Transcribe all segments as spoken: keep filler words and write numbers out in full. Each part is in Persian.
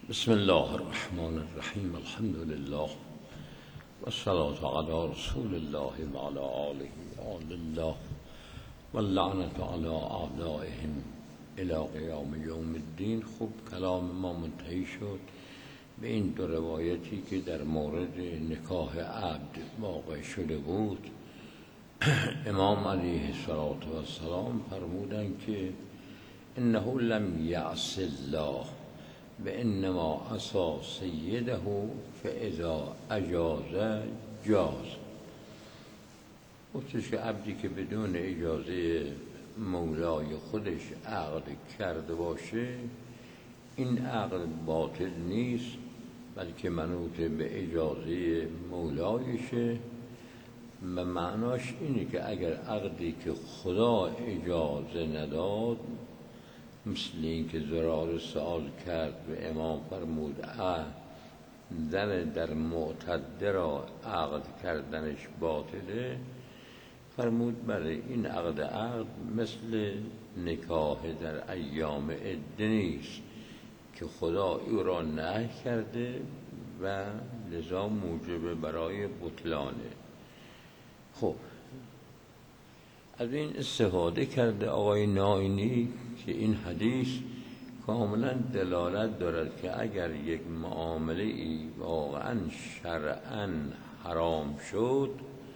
بسم الله الرحمن الرحیم. الحمد لله و الصلاة علی رسول الله و علی آله و آل الله و اللعنة علی اعدائهم الی قیام یوم الدین. خوب کلام ما منتهی شد به این دو روایتی که در مورد نکاح عبد واقع شده بود. امام علیه السلام فرمودند که انه لم یعص الله و انما عصا سیده فاذا اجاز جاز. گفتش که عبدی که بدون اجازه مولای خودش عقد کرده باشه این عقد باطل نیست، بلکه منوط به اجازه مولایشه. و معناش اینه که اگر عقدی که خدا اجازه نداد، مثل این که زرار سوال کرد و امام فرمود زن در معتده را عقد کردنش باطله، فرمود بله این عقد عقد مثل نکاح در ایام عده نیست که خدا او را نهی کرده و لذا موجب برای بطلانه. خب از این استفاده کرده آقای نائینی که این حدیث کاملا دلالت دارد که اگر یک معامله ای واقعا شرعا حرام شد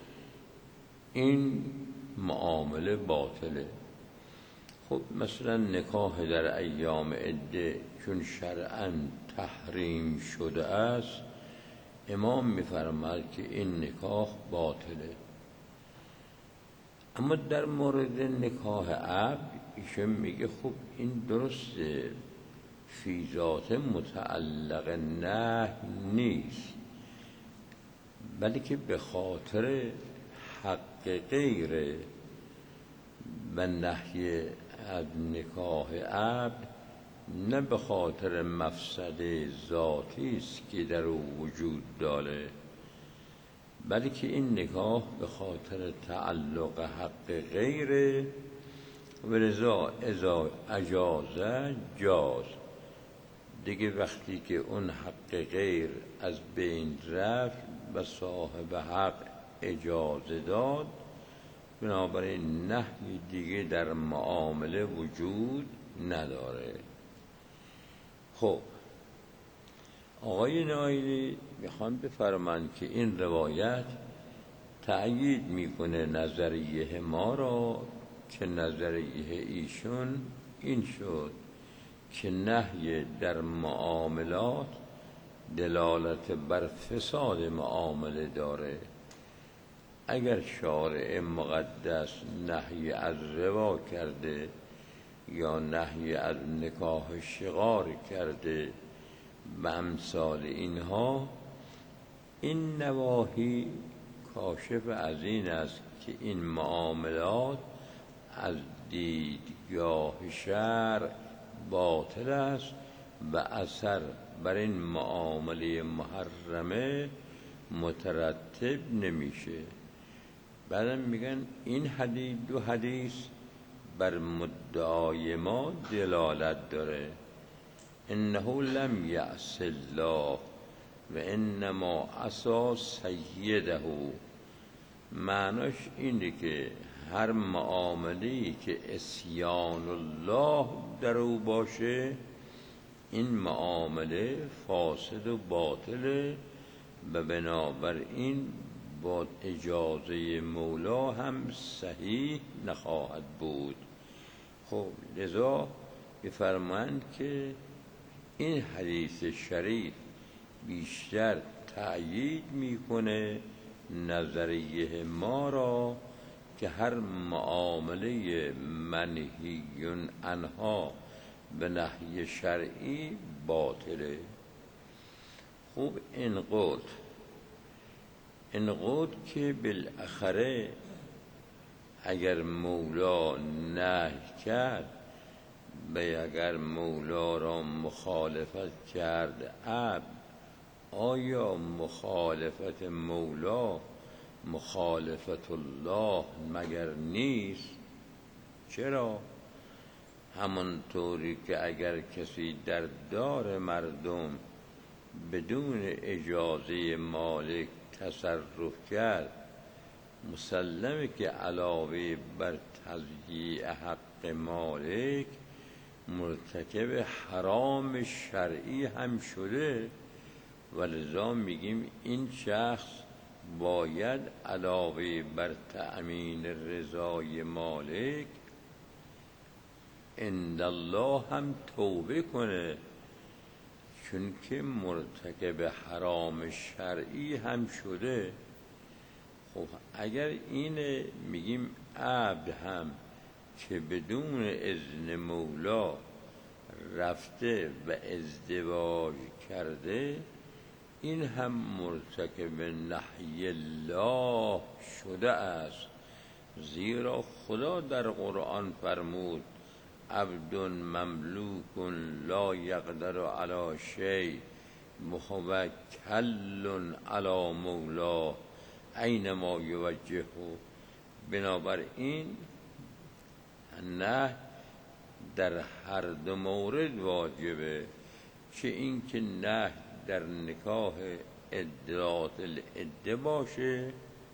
این معامله باطله. خب مثلا نکاح در ایام عده چون شرعا تحریم شده است، امام می‌فرماید که این نکاح باطله. اما در مورد نکاح عبد ایشون میگه خب این درسته، فی ذات متعلق نهی نیست، بلکه به خاطر حق غیره و نهی از نکاح عبد، نه به خاطر مفسده ذاتی است که در او وجود داره، بلکه این نکاح به خاطر تعلق حق غیره و رضا اذا اجازه جاز. دیگه وقتی که اون حق غیر از بین رفت و صاحب حق اجازه داد، بنابراین نهی دیگه در معامله وجود نداره. خب آقای نائینی میخوان بفرمایند که این روایت تأیید میکنه نظریه ما را که نظریه ایشون این شد که نهی در معاملات دلالت بر فساد معامله داره. اگر شارع مقدس نهی از ربا کرده یا نهی از نکاح شغار کرده و امثال اینها، این نواهی کاشف از این است که این معاملات از دیدگاه شرع باطل است و اثر بر این معامله محرمه مترتب نمیشه. بعدم میگن این حدیث دو حدیث بر مدعای ما دلالت داره. انه لم یعص الله و انما عصا سیده. معناش اینه که هر معامله‌ای که عصیان الله در او باشه این معامله فاسد و باطله و بنابراین با اجازه مولا هم صحیح نخواهد بود. خب لذا بفرمایند که این حدیث شریف بیشتر تأیید میکنه نظریه ما را که هر معامله منهی عنها به نهی شرعی باطله. خوب این قول این قول که بالاخره اگر مولا نهی کرد و اگر مولا را مخالفت کرد عبد، آیا مخالفت مولا مخالفت الله مگر نیست؟ چرا؟ همانطوری که اگر کسی در دار مردم بدون اجازه مالک تصرف کرد، مسلمه که علاوه بر تضییع حق مالک مرتکب حرام شرعی هم شده، و لذا میگیم این شخص باید علاوه بر تأمین رضای مالک عند الله هم توبه کنه، چون که مرتکب حرام شرعی هم شده. خب اگر این میگیم عبد هم که بدون اذن مولا رفته و ازدواج کرده، این هم مرتکب نهی الله شده است، زیرا خدا در قرآن فرمود عبد مملوک لا یقدر علی شیء موکل علی مولاه اینما یوجهه. بنابراین نه در هر دو مورد واجبه، چه این که نه در نکاح ادلات العده باشه،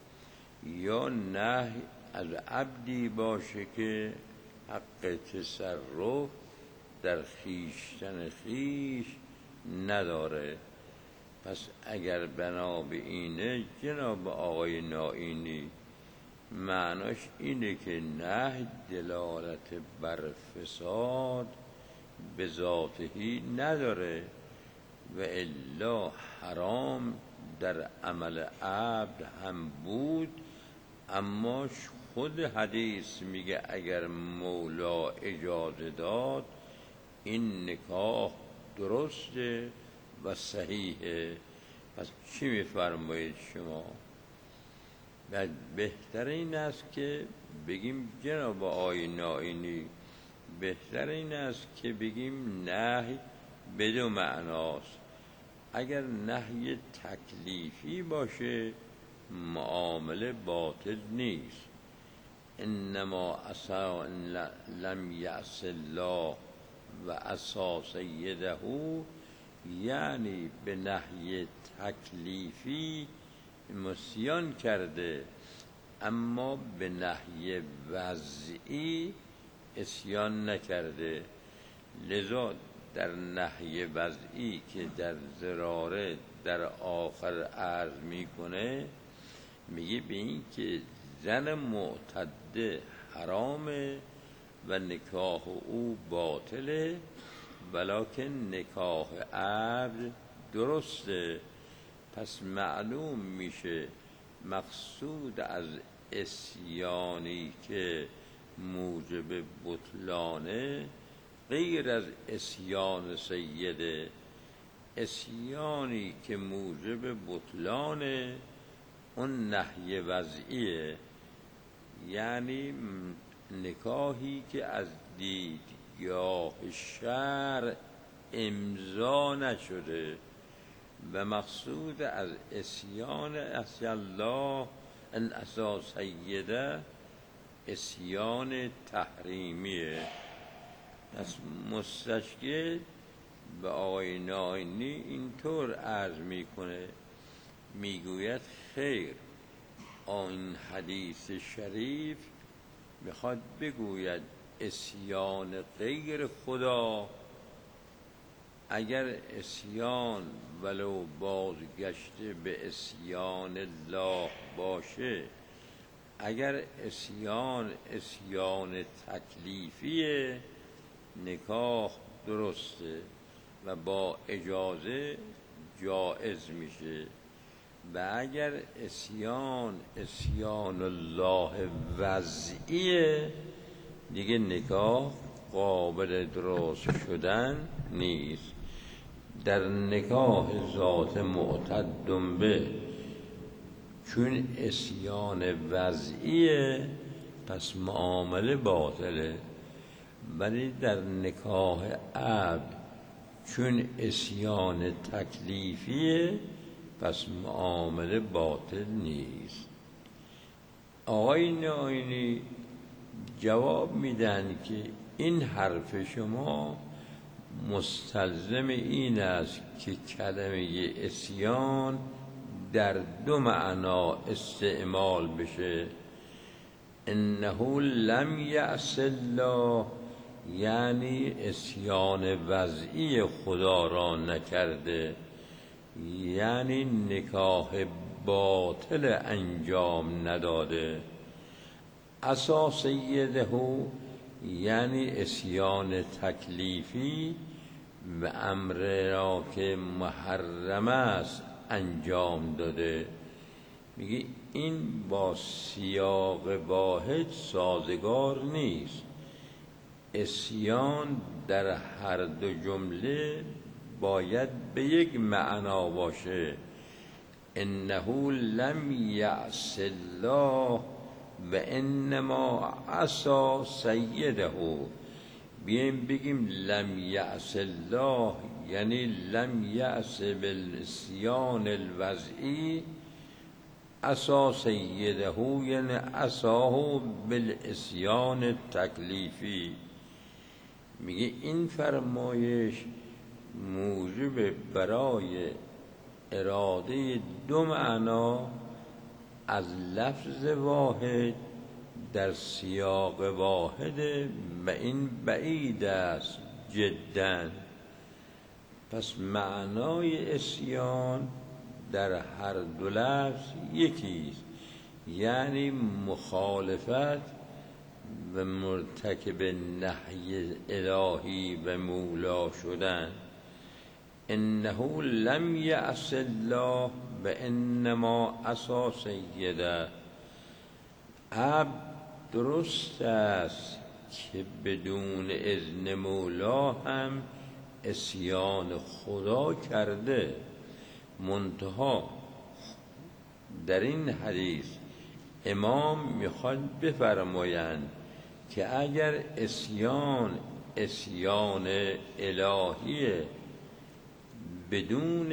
یا نه از عبدی باشه که حق تصرف در خیشتن خیش نداره. پس اگر بنا به اینه جناب آقای نائینی، معناش اینه که نه دلالت بر فساد به ذاتهی نداره، و الا حرام در عمل عبد هم بود، اما خود حدیث میگه اگر مولا اجازه داد این نکاح درسته و صحیحه. پس چی میفرمایید شما؟ و بهتر این است که بگیم جناب آقای نائینی، بهتر این است که بگیم نهی بدون معناست. اگر نهی تکلیفی باشه معامله باطل نیست. انما عسا ان لم یعص الله و عصا سیده، یعنی به نهی تکلیفی عصیان کرده، اما به نهی وضعی عصیان نکرده. لذا در نهی وضعی که در ضراره در آخر عرض میکنه، میگه به این که زن معتده حرامه و نکاح او باطله، ولکن نکاح عبد درسته. پس معلوم میشه مقصود از عصیانی که موجب بطلانه غیر از عصیان سیده. عصیانی که موجب بطلانه اون نهی وضعیه، یعنی نکاحی که از دیدگاه شرع امضا نشده، و مقصود از عصیان عصی الله ان عصا سیده عصیان تحریمیه. پس مستشکل به آقای نائینی اینطور عرض میکنه، میگوید خیر، آن حدیث شریف میخواد بگوید عصیان غیر خدا، اگر عصیان ولو بازگشته به عصیان الله باشه، اگر عصیان عصیان تکلیفیه نکاح درسته و با اجازه جائز میشه، و اگر عصیان عصیان الله وضعیه دیگه نکاح قابل درست شدن نیست. در نکاح ذات معتد به چون عصیان وضعیه پس معامله باطله، ولی در نکاح عبد چون عصیان تکلیفیه پس معامله باطل نیست. آقای نائینی جواب میدن که این حرف شما مستلزم این است که کلمه عصیان در دو معنا استعمال بشه. انه لم یعص الله یعنی عصیان وضعی خدا را نکرده، یعنی نکاح باطل انجام نداده. عصا سیده یعنی عصیان تکلیفی و امر را که محرم است انجام داده. میگه این با سیاق واحد سازگار نیست. عصیان در هر دو جمله باید به یک معنا باشه. انه لم یعص الله و انما عصا سیده. بیایم بگیم لم یعص الله یعنی لم یعص بالعصیان الوضعی، عصا سیده یعنی عصاه بالعصیان التکلیفی. میگه این فرمایش موجب برای اراده دو معنا از لفظ واحد در سیاق واحد و این بعید است جدا. پس معنای عصیان در هر دو لفظ یکیست، یعنی مخالفت و مرتکب نهی الهی و مولا شدن. انه لم یعص الله و انما عصا سیده. عبد درست است که بدون اذن مولا هم عصیان خدا کرده، منتها در این حدیث امام میخواد بفرمایند که اگر عصیان عصیان الهی بدون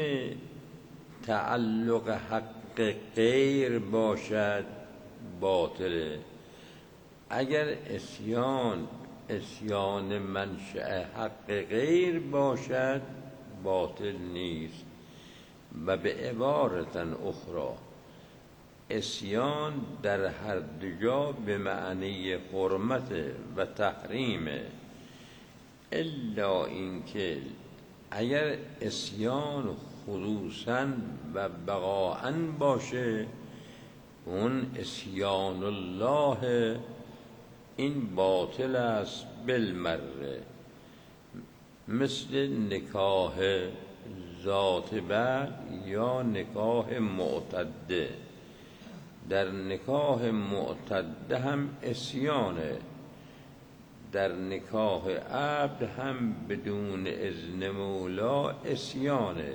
تعلق حق غیر باشد باطله، اگر عصیان عصیان منشأ حق غیر باشد باطل نیست. و به عبارت اخرى عصیان در هر دو جا به معنی حرمت و تحریم، الا اینکه اگر عصیان خصوصا و بقاءً باشه، اون عصیان الله این باطل است بالمره، مثل نکاح ذات بعد یا نکاح معتده. در نکاح معتده هم عصیانه، در نکاح عبد هم بدون اذن مولا عصیانه.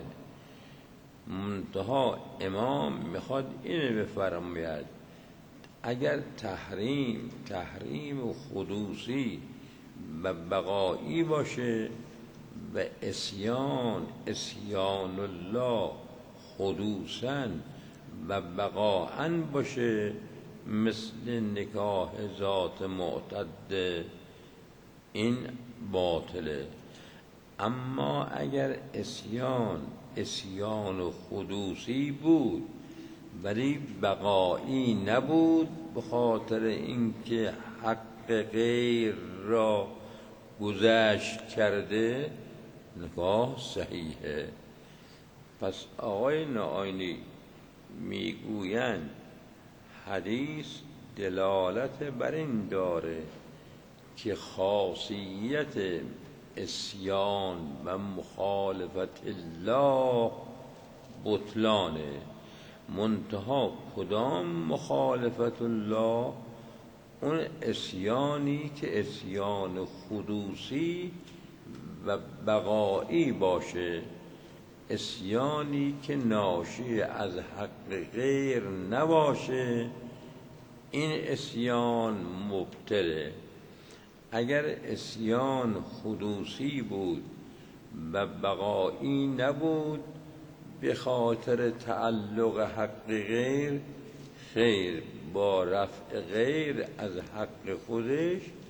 منتها امام میخواد اینو بفرماید اگر تحریم تحریم خصوصی و بقایی باشه و عصیان عصیان الله خصوصا و بقاءً باشه، مثل نکاح ذات معتده، این باطله. اما اگر عصیان عصیان خصوصی بود ولی بقایی نبود، به خاطر اینکه حق غیر را گذشت کرده، نکاح صحیحه. پس آقای نعاینی میگویند حدیث دلالت بر این داره که خاصیت عصیان و مخالفت الله بطلانه. منتها کدام مخالفت الله؟ اون عصیانی که عصیان خصوصی و بقایی باشه، عصیانی که ناشی از حق غیر نباشه، این عصیان مبطله. اگر عصیان خصوصی بود و بقایی نبود، به خاطر تعلق حق غیر، خیر با رفع غیر از حق خودش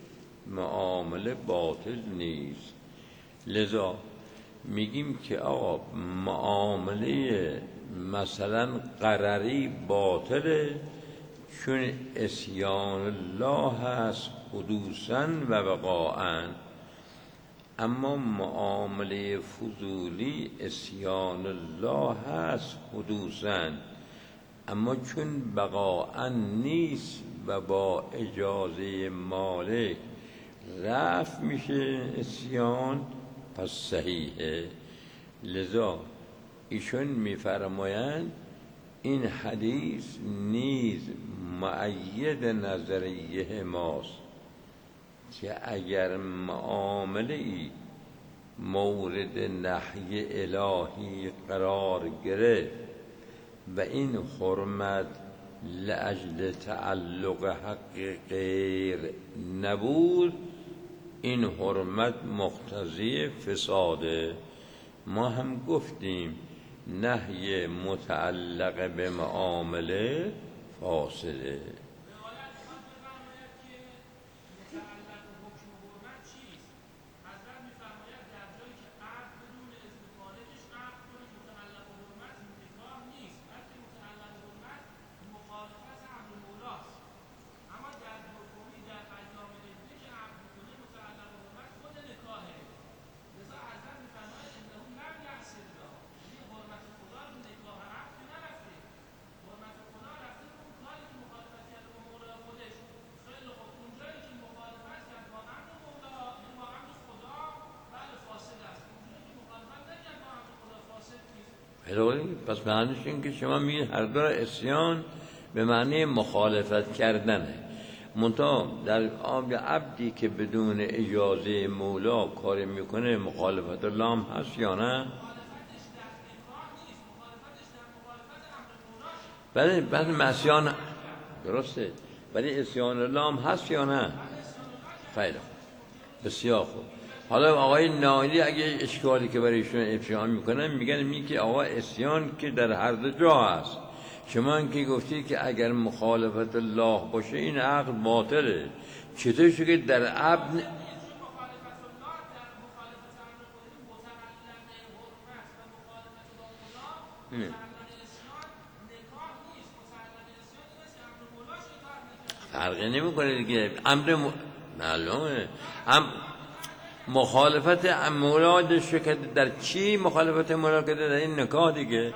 معامله باطل نیست. لذا میگیم که آقا معامله مثلا قرری باطله، چون عصیان الله هست حدوثاً و بقاءً. اما معامله فضولی عصیان الله هست حدوثاً، اما چون بقاءً نیست و با اجازه مالک رفع میشه عصیان، پس صحیحه. لذا ایشون میفرمایند این حدیث نیز مؤید نظریه ماست که اگر معامله ای مورد نهی الهی قرار گرفت و این حرمت لاجل تعلق حق غیر نبود، این حرمت مقتضی فساده. ما هم گفتیم نهی متعلق به معامله فاسده. پس معنیش این که شما میگید هر دو عصیان به معنی مخالفت کردنه. منتها در آب عبدی که بدون اجازه مولا کار میکنه مخالفت الله هم هست یا نه؟ بله بعد معصیان درسته، ولی عصیان الله هم هست یا نه؟ خیلی بسیار خوب. حالا آقای نایلی اگه اشکالی که برایشون افشا میکنن میگن می که آقا عصیان که در هر دو جا هست. شما که گفتی که اگر مخالفت الله باشه این عقد باطله، چطور شد که در عبد فرقی نمیکنه دیگه؟ امر م... معلومه هم مخالفت مولا داشته که در چی مخالفت مولا که در این نکاح دیگه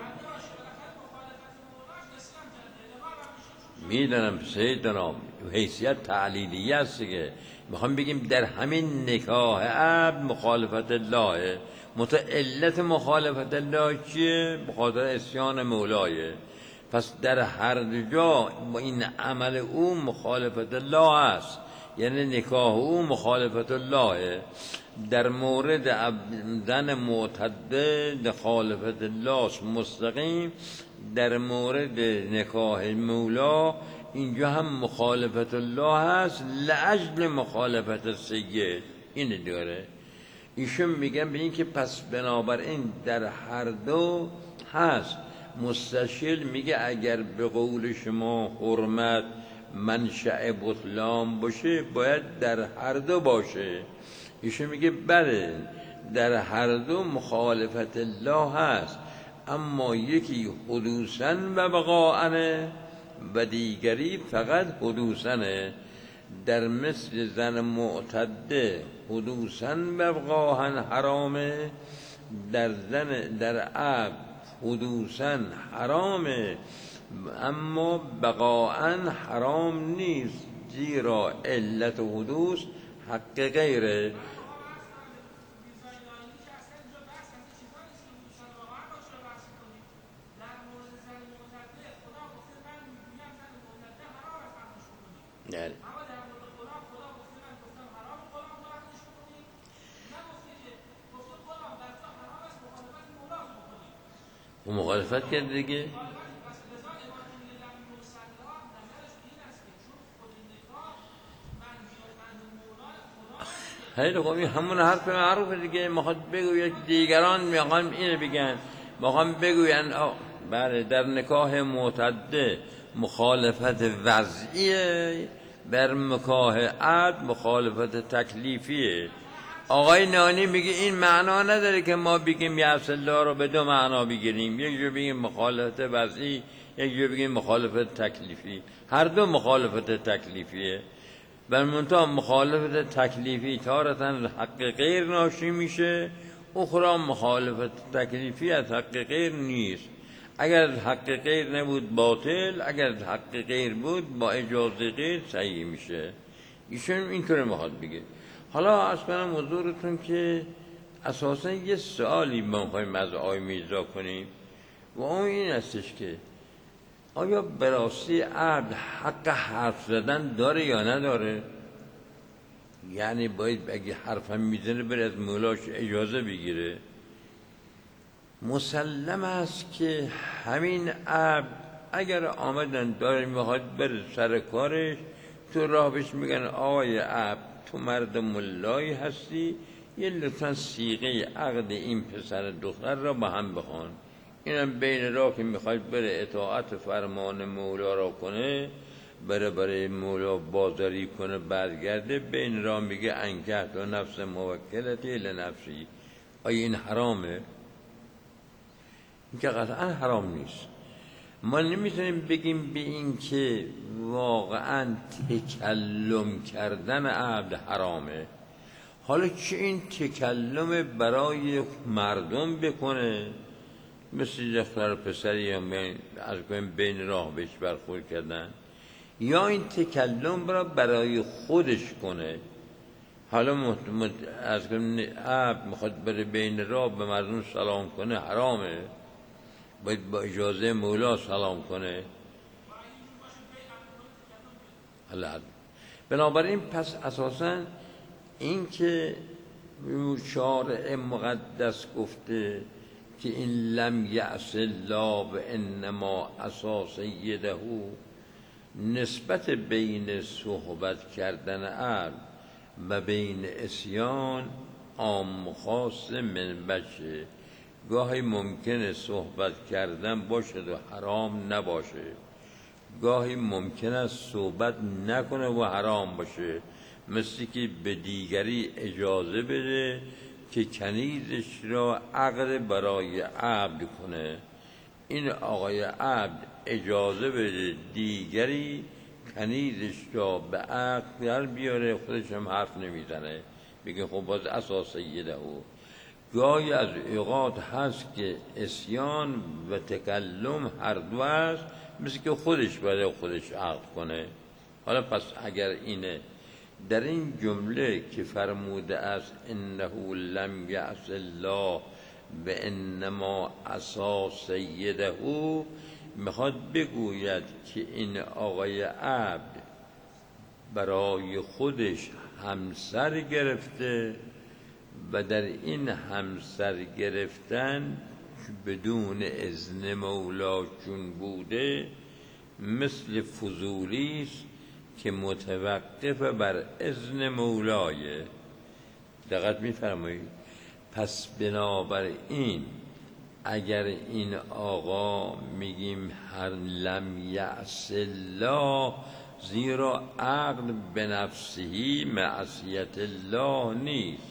میدونم سیدنا حیثیت تعلیلیه است دیگه. میخوام بگیم در همین نکاح عبد مخالفت الله، مت علت مخالفت الله چیه؟ بخاطر عصیان مولایه. پس در هر جا با این عمل او مخالفت الله است، یعنی نکاح او مخالفت الله. در مورد زن معتده مخالفت الله مستقیم، در مورد نکاح مولا اینجا هم مخالفت الله هست لاجل مخالفت سید. این داره ایشون میگن به این که پس بنابراین در هر دو هست. مستشل میگه اگر به قول شما حرمت منشأ بطلان باشه باید در هر دو باشه. ایشون میگه بله در هر دو مخالفت الله هست، اما یکی حدوثاً و بقاءً و دیگری فقط حدوثاً. در مثل زن معتده حدوثاً و بقاءً حرامه، در زن در عبد حدوثاً حرامه اما بقاءً حرام نیست، زیرا علت حدوث حق غیره. نه و مخالفت کرد دیگه. خیلی خوبی همون حرف معروف دیگه. میخواد بگوید دیگران میخوان اینو بگن، میخوان بگوین بله در نکاح معتده مخالفت وضعیه بر مکاه عبد مخالفت تکلیفیه. آقای نانی میگه این معنا نداره که ما بگیم یعص الله رو به دو معنا بگیریم، یک جور بگیم مخالفت وضعی، یک جور بگیم مخالفت تکلیفی. هر دو مخالفت تکلیفیه. بر منتها مخالفت تکلیفی تارتاً حق غیر ناشی میشه، اخرى مخالفت تکلیفی از حق غیر نیست. اگر حق غیر نبود باطل، اگر حق غیر بود با اجازه غیر صحیح میشه. ایشون اینطور میخواد بگه. حالا از کنم حضورتون که اساسا یه سوالی ما میخوایم از آقای میرزا کنیم و اون این هستش که آیا براستی عبد حق حرف زدن داره یا نداره؟ یعنی باید اگه حرفم میزنه بره از مولاش اجازه بگیره؟ مسلم است که همین عبد اگر آمدن داره میخواد بره سر کارش، تو راه بهش میگن آقای عبد تو مرد ملایی هستی، یه لطفا صیغه عقد این پسر دختر را با هم بخوان. اینم بین راه که میخواد بره اطاعت فرمان مولا را کنه، بره برای مولا بازاری کنه، برگرده بین راه میگه انکحت و نفس موکلتی لنفسی. آیا این حرامه؟ این که قطعا حرام نیست. ما نمیتونیم بگیم به این که واقعا تکلم کردن عبد حرامه. حالا چه این تکلم برای مردم بکنه، مثل دختر پسری هم از بین راه بهش برخورد کردن، یا این تکلم برای برای خودش کنه. حالا مت... مت... از عبد میخواد بره بین راه به مردم سلام کنه، حرامه؟ باید با اجازه مولا سلام کنه. حالا بنابراین پس اساساً این که شارع مقدس گفته که این لم یعص الله و انما عصا سیده، نسبت بین صحبت کردن عبد و بین عصیان عام و خاص من بشه. گاهی ممکنه صحبت کردن باشد و حرام نباشه، گاهی ممکن است صحبت نکنه و حرام باشه، مثل که به دیگری اجازه بده که کنیزش را عقد برای عبد کنه. این آقای عبد اجازه بده دیگری کنیزش را به عقد در بیاره، خودش هم حرف نمیزنه، بگه خب باز اساس سیده او. گاهی از اوقات هست که عصیان و تکلم هر دو هست، مثل که خودش برای خودش عقد کنه. حالا پس اگر اینه در این جمله که فرموده است انه لم یعص الله و انما عصا سیده، میخواد بگوید که این آقای عبد برای خودش همسر گرفته و در این همسر گرفتن بدون اذن مولا چون بوده، مثل فضولی است که متوقف بر اذن مولایه. دقت می‌فرمایید؟ پس بنابراین اگر این آقا میگیم هر لم یعص الله، زیرا عقل به نفسهی معصیت الله نیست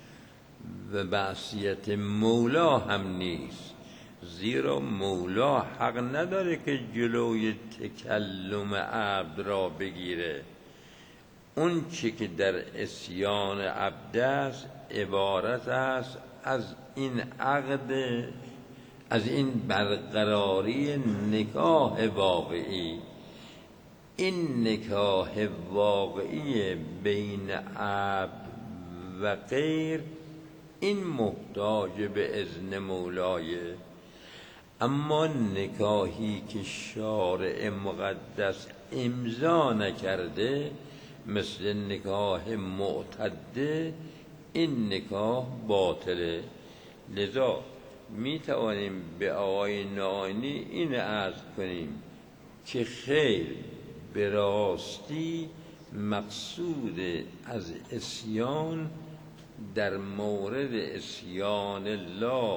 و معصیت مولا هم نیست، زیرا مولا حق نداره که جلوی تکلم عبد را بگیره. اون چی که در عصیان عبد است عبارت است از این عقد، از این برقراری نکاح واقعی. این نکاح واقعی بین عبد و غیر، این محتاج به اذن مولایه. اما نکاحی که شارع مقدس امضا نکرده، مثل نکاح معتده، این نکاح باطله. لذا می توانیم به آقای نانی این عرض کنیم که خیر، به راستی مقصود از عصیان در مورد عصیان الله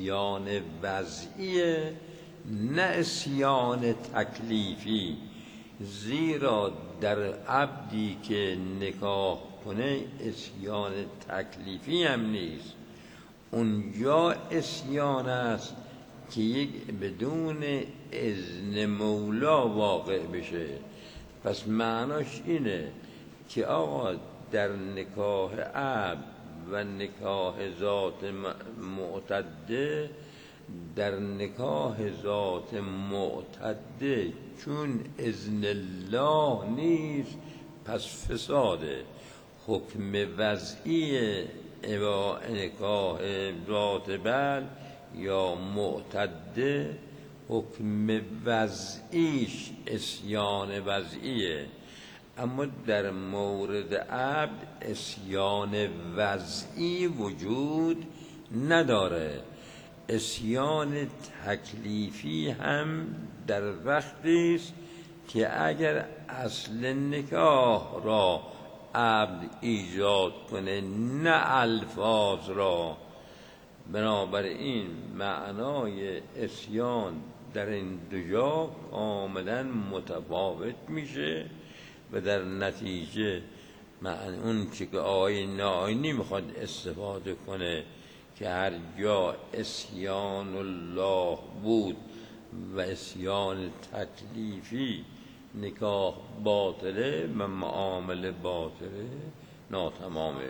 عصیان وضعی، نه عصیان تکلیفی. زیرا در عبدی که نکاح کنه عصیان تکلیفی هم نیست، اونجا عصیان است که یک بدون اذن مولا واقع بشه. پس معناش اینه که آقا در نکاح عبد و نکاح ذات معتده، در نکاح ذات معتده چون اذن الله نیست پس فساده. حکم وضعی نکاح ذات بل یا معتده، حکم وضعیش عصیان وضعیه، اما در مورد عبد عصیان وضعی وجود نداره. عصیان تکلیفی هم در وقتی است که اگر اصل نکاح را عبد ایجاد کنه نه الفاظ را. بنابراین معنای عصیان در این دو جا کاملا متفاوت میشه و در نتیجه معنی اون چی که آیین آیینی میخواد استفاده کنه که هر جا عصیان الله بود و عصیان تکلیفی نکاح باطله و معامله باطله ناتمامه.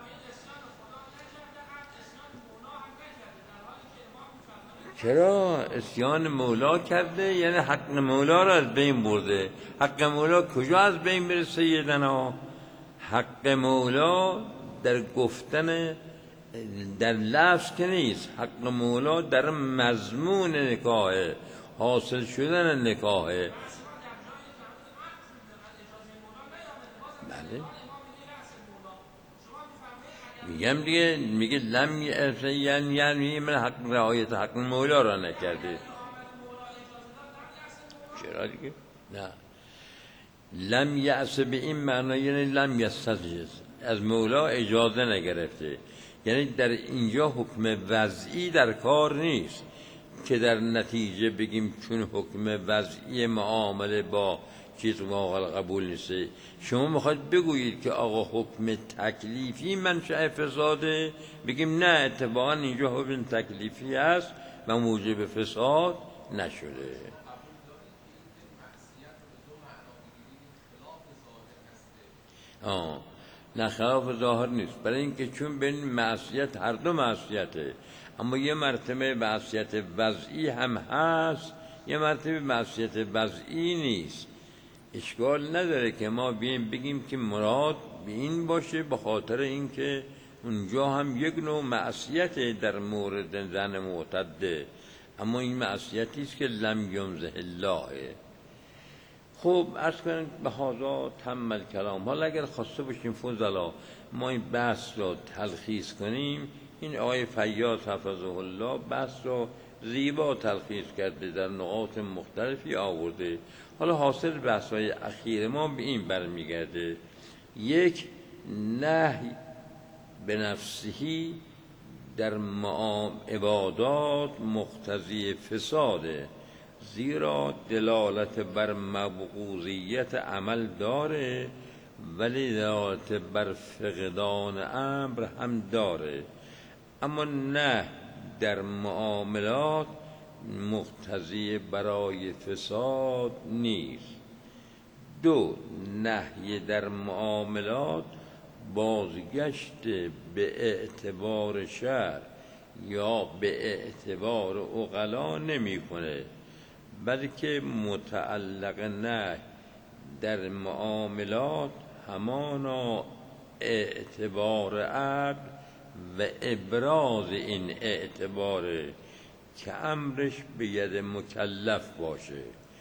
چرا عصیان مولا کرده؟ یعنی حق مولا را از بین برده. حق مولا کجا از بین میره سیدنا؟ حق مولا در گفتن در لفظ که نیست، حق مولا در مضمون نکاحه، حاصل شدن نکاحه. بله میگم دیگه، میگه لم یعنی یعنی من حق رعایت حق مولا را نکرده. چرا دیگه؟ نه، لم یعص به این معنی یعنی لم یستجز، از مولا اجازه نگرفته. یعنی در اینجا حکم وضعی در کار نیست که در نتیجه بگیم چون حکم وضعی معامله با چیز واقعا قبول نیست. شما میخواید بگویید که آقا حکم تکلیفی منشأ فساده، بگیم نه اتفاقا اینجا حکم تکلیفی است و موجب فساد نشده. آه نه خلاف ظاهر نیست، برای اینکه چون بین معصیت هر دو معصیته، اما یه مرتبه معصیت وضعی هم هست، یه مرتبه معصیت وضعی نیست. اشکال نداره که ما بیم بگیم که مراد به این باشه، به خاطر اینکه اونجا هم یک نوع معصیت در مورد زن معتده، اما این معصیتی است که لم یمزح الله. خب عرض کنیم به هذا تم الکلام. حالا اگر خواسته باشیم فضلا ما این بحث را تلخیص کنیم، این آقای فیاض حفظه الله بحث را زیبا تلخیص کرده، در نقاط مختلفی آورده. حالا حاصل بحث های اخیر ما به این برمیگرده: یک، نهی به نفسهی در عبادات مقتضی فساده، زیرا دلالت بر مبغوضیت عمل داره ولی دلالت بر فقدان امر هم داره. اما نه در معاملات مقتضی برای فساد نیست. دو، نهی در معاملات بازگشت به اعتبار شرع یا به اعتبار عقلا نمی کنه، بلکه متعلق نهی در معاملات همانا اعتبار عقل و ابراز این اعتباره که امرش به ید مکلف باشه.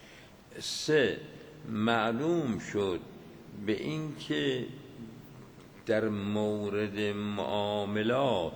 سه، معلوم شد به این که در مورد معاملات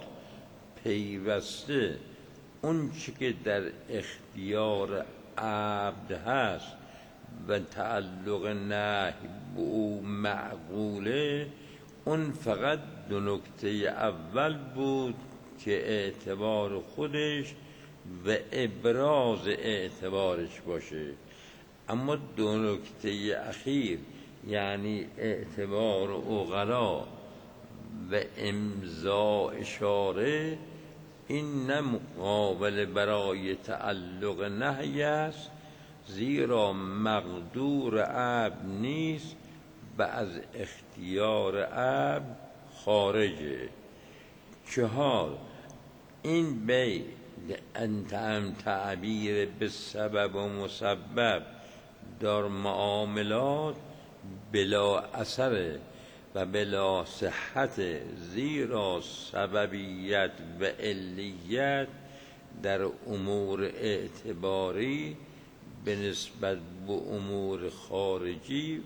پیوسته اون چی که در اختیار عبد هست و تعلق نهی به او معقوله، اون فقط دو نکته اول بود که اعتبار خودش و ابراز اعتبارش باشه. اما دو نکته اخیر یعنی اعتبار عقلا و امضا اشاره، این نه مقابل برای تعلق نهی است، زیرا مقدور عبد نیست و از اختیار عبد خارجه. چهار، این بی انتم تعبیر به سبب و مسبب در معاملات بلا اثر و بلا صحت، زیرا سببیت و علیت در امور اعتباری به نسبت به امور خارجی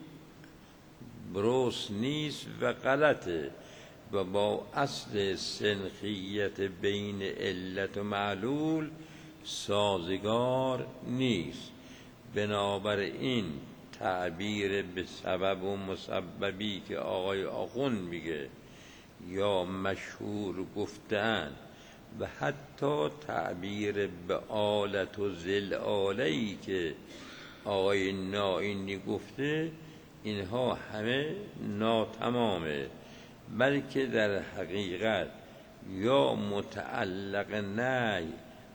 درست نیست و غلطه و با اصل سنخیت بین علت و معلول سازگار نیست. بنابراین تعبیر به سبب و مسببی که آقای آخوند میگه یا مشهور گفتن و حتی تعبیر به آلت و زل آلهی که آقای نائینی گفته، اینها همه ناتمامه، بلکه در حقیقت یا متعلق نهی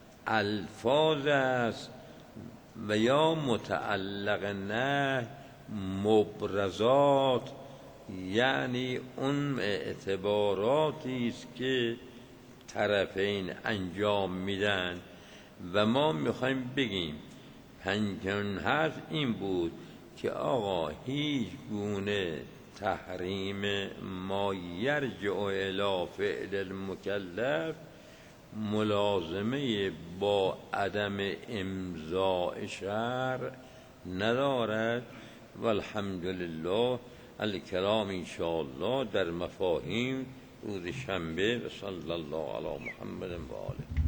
الفاظ است و یا متعلق نهی مبرزات، یعنی اون اعتباراتی است که طرفین انجام میدن. و ما میخوایم بگیم پنجمین حرف این بود که آقا هیچ گونه تحریم ما یرجع الی فعل المکلف ملازمه با عدم امضاء شرع ندارد. و الحمدلله الکلام انشاءالله در مفاهیم روز شنبه. و صلی الله علی محمد و آله.